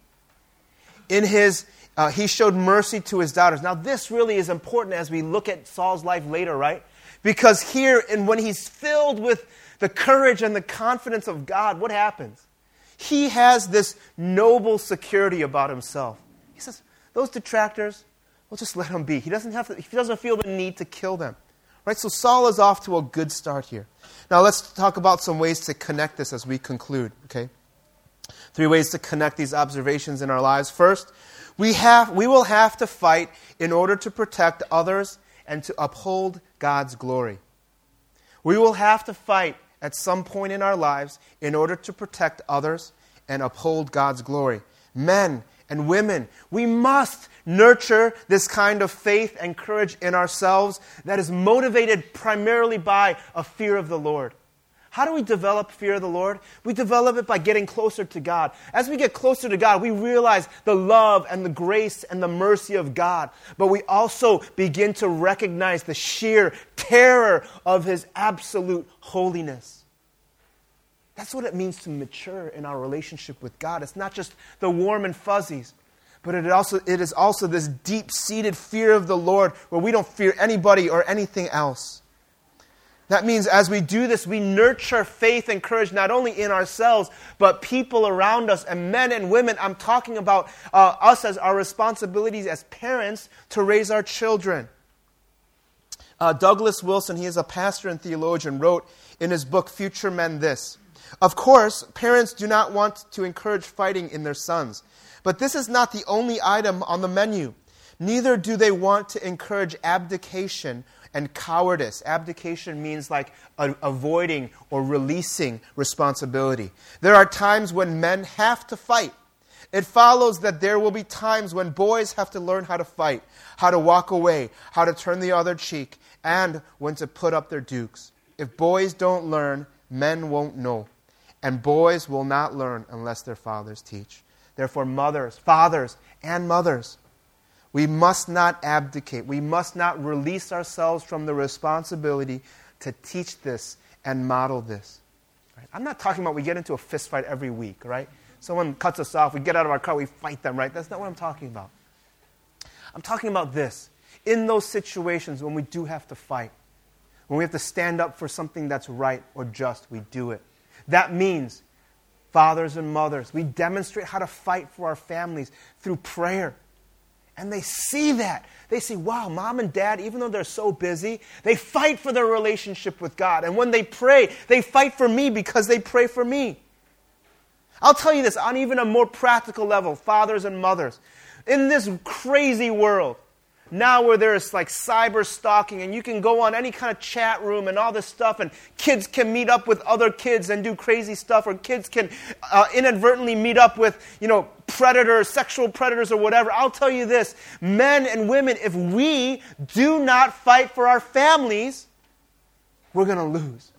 he? He showed mercy to his daughters. Now, this really is important as we look at Saul's life later, right? Because here, and when he's filled with the courage and the confidence of God, what happens? He has this noble security about himself. He says, those detractors, we'll just let them be. He doesn't feel the need to kill them. Right? So Saul is off to a good start here. Now let's talk about some ways to connect this as we conclude. Okay? 3 ways to connect these observations in our lives. First, we will have to fight in order to protect others and to uphold God's glory. We will have to fight at some point in our lives in order to protect others and uphold God's glory. Men and women, we must nurture this kind of faith and courage in ourselves that is motivated primarily by a fear of the Lord. How do we develop fear of the Lord? We develop it by getting closer to God. As we get closer to God, we realize the love and the grace and the mercy of God. But we also begin to recognize the sheer terror of His absolute holiness. That's what it means to mature in our relationship with God. It's not just the warm and fuzzies, but it is also this deep-seated fear of the Lord where we don't fear anybody or anything else. That means as we do this, we nurture faith and courage not only in ourselves, but people around us, and men and women. I'm talking about us as our responsibilities as parents to raise our children. Douglas Wilson, he is a pastor and theologian, wrote in his book, Future Men, this: "Of course, parents do not want to encourage fighting in their sons, but this is not the only item on the menu. Neither do they want to encourage abdication and cowardice." Abdication means like avoiding or releasing responsibility. There are times when men have to fight. It follows that there will be times when boys have to learn how to fight, how to walk away, how to turn the other cheek, and when to put up their dukes. If boys don't learn, men won't know. And boys will not learn unless their fathers teach. Therefore, fathers and mothers, we must not abdicate. We must not release ourselves from the responsibility to teach this and model this. Right? I'm not talking about we get into a fist fight every week, right? Someone cuts us off, we get out of our car, we fight them, right? That's not what I'm talking about. I'm talking about this. In those situations when we do have to fight, when we have to stand up for something that's right or just, we do it. That means, fathers and mothers, we demonstrate how to fight for our families through prayer. And they see that. They see, wow, mom and dad, even though they're so busy, they fight for their relationship with God. And when they pray, they fight for me because they pray for me. I'll tell you this, on even a more practical level, fathers and mothers, in this crazy world, now where there's like cyber stalking and you can go on any kind of chat room and all this stuff, and kids can meet up with other kids and do crazy stuff, or kids can inadvertently meet up with, predators, sexual predators or whatever. I'll tell you this, men and women, if we do not fight for our families, we're going to lose.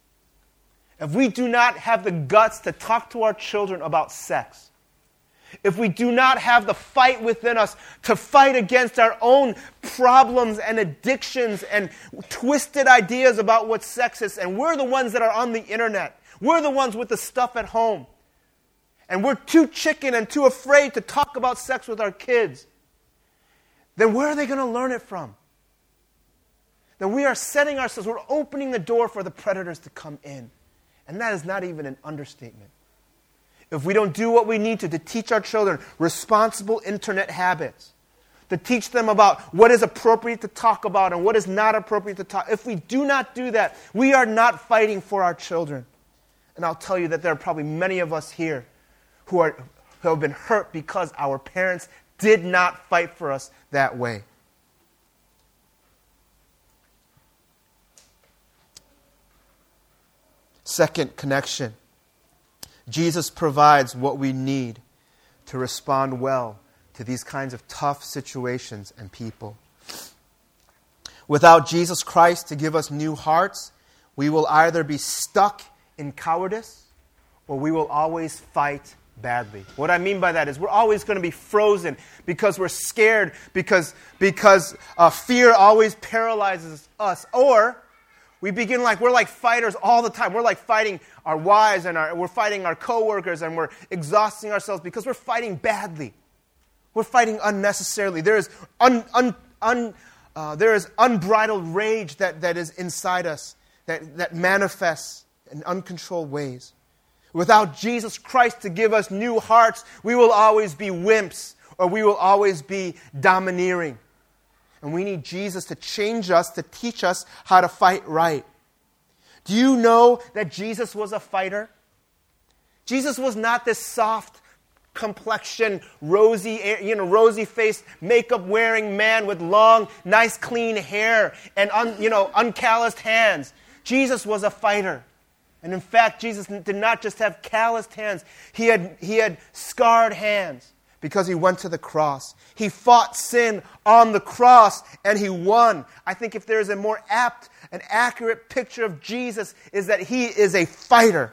If we do not have the guts to talk to our children about sex, if we do not have the fight within us to fight against our own problems and addictions and twisted ideas about what sex is, and we're the ones that are on the internet, we're the ones with the stuff at home, and we're too chicken and too afraid to talk about sex with our kids, then where are they going to learn it from? Then we are setting ourselves, we're opening the door for the predators to come in. And that is not even an understatement. If we don't do what we need to teach our children responsible internet habits, to teach them about what is appropriate to talk about and what is not appropriate to talk, if we do not do that, we are not fighting for our children. And I'll tell you that there are probably many of us here who have been hurt because our parents did not fight for us that way. Second connection. Jesus provides what we need to respond well to these kinds of tough situations and people. Without Jesus Christ to give us new hearts, we will either be stuck in cowardice or we will always fight badly. What I mean by that is we're always going to be frozen because we're scared, because fear always paralyzes us. Or we begin we're like fighters all the time. We're like fighting our wives and we're fighting our coworkers, and we're exhausting ourselves because we're fighting badly. We're fighting unnecessarily. There is unbridled rage that is inside us that manifests in uncontrolled ways. Without Jesus Christ to give us new hearts, we will always be wimps, or we will always be domineering. And we need Jesus to change us, to teach us how to fight right. Do you know that Jesus was a fighter? Jesus was not this soft complexion, rosy-faced, makeup-wearing man with long, nice, clean hair and uncalloused hands. Jesus was a fighter. And in fact, Jesus did not just have calloused hands. He had scarred hands because he went to the cross. He fought sin on the cross and he won. I think if there is a more apt and accurate picture of Jesus, is that he is a fighter.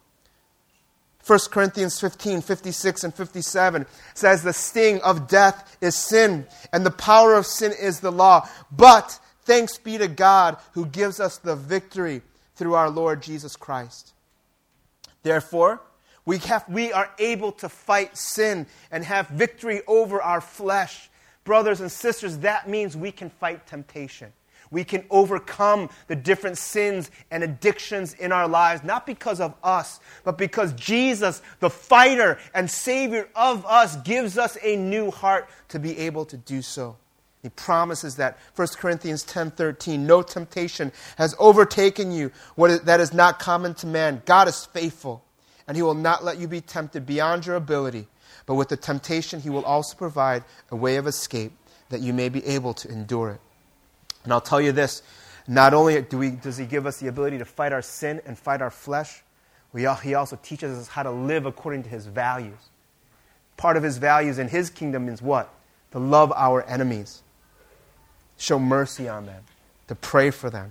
1 Corinthians 15, 56 and 57 says the sting of death is sin, and the power of sin is the law. But thanks be to God who gives us the victory through our Lord Jesus Christ. Therefore, we are able to fight sin and have victory over our flesh. Brothers and sisters, that means we can fight temptation. We can overcome the different sins and addictions in our lives, not because of us, but because Jesus, the fighter and Savior of us, gives us a new heart to be able to do so. He promises that. 1 Corinthians 10:13, no temptation has overtaken you that is not common to man. God is faithful, and he will not let you be tempted beyond your ability. But with the temptation, he will also provide a way of escape that you may be able to endure it. And I'll tell you this, not only does he give us the ability to fight our sin and fight our flesh, he also teaches us how to live according to his values. Part of his values in his kingdom is what? To love our enemies, show mercy on them, to pray for them.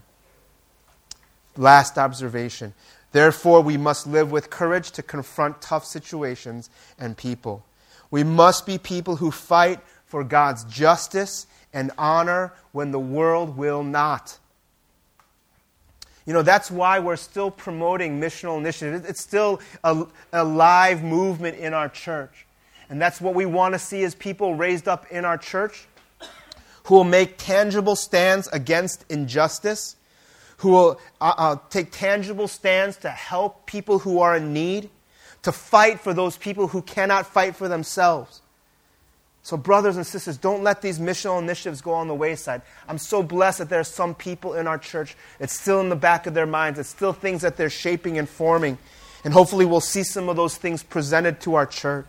Last observation. Therefore, we must live with courage to confront tough situations and people. We must be people who fight for God's justice and honor when the world will not. You know, that's why we're still promoting missional initiatives. It's still a live movement in our church. And that's what we want to see as people raised up in our church who will make tangible stands against injustice, who will take tangible stands to help people who are in need, to fight for those people who cannot fight for themselves. So brothers and sisters, don't let these missional initiatives go on the wayside. I'm so blessed that there are some people in our church, it's still in the back of their minds. It's still things that they're shaping and forming. And hopefully we'll see some of those things presented to our church.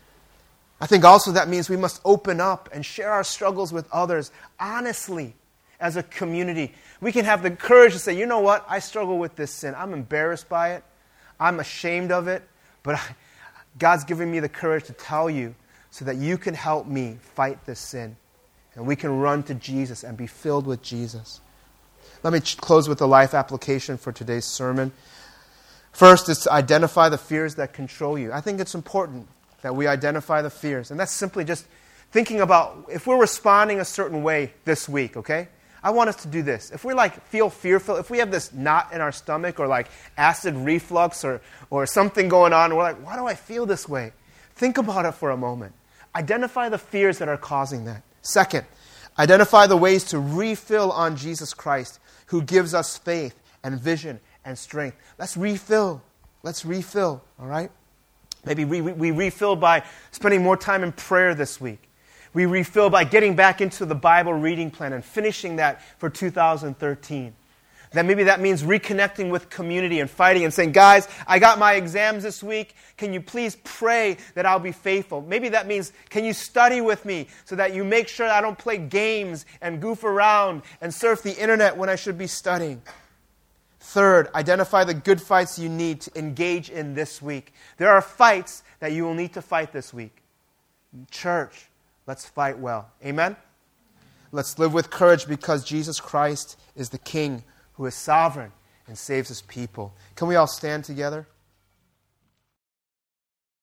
I think also that means we must open up and share our struggles with others honestly as a community. We can have the courage to say, you know what, I struggle with this sin. I'm embarrassed by it. I'm ashamed of it. But God's given me the courage to tell you so that you can help me fight this sin. And we can run to Jesus and be filled with Jesus. Let me close with a life application for today's sermon. First is to identify the fears that control you. I think it's important that we identify the fears. And that's simply just thinking about if we're responding a certain way this week, okay? I want us to do this. If we feel fearful, if we have this knot in our stomach or like acid reflux or something going on, and we're like, why do I feel this way? Think about it for a moment. Identify the fears that are causing that. Second, identify the ways to refill on Jesus Christ, who gives us faith and vision and strength. Let's refill. All right? Maybe we refill by spending more time in prayer this week. We refill by getting back into the Bible reading plan and finishing that for 2013. Then maybe that means reconnecting with community and fighting and saying, guys, I got my exams this week. Can you please pray that I'll be faithful? Maybe that means, can you study with me so that you make sure I don't play games and goof around and surf the internet when I should be studying? Third, identify the good fights you need to engage in this week. There are fights that you will need to fight this week. Church, let's fight well. Amen? Let's live with courage because Jesus Christ is the King who is sovereign and saves his people. Can we all stand together?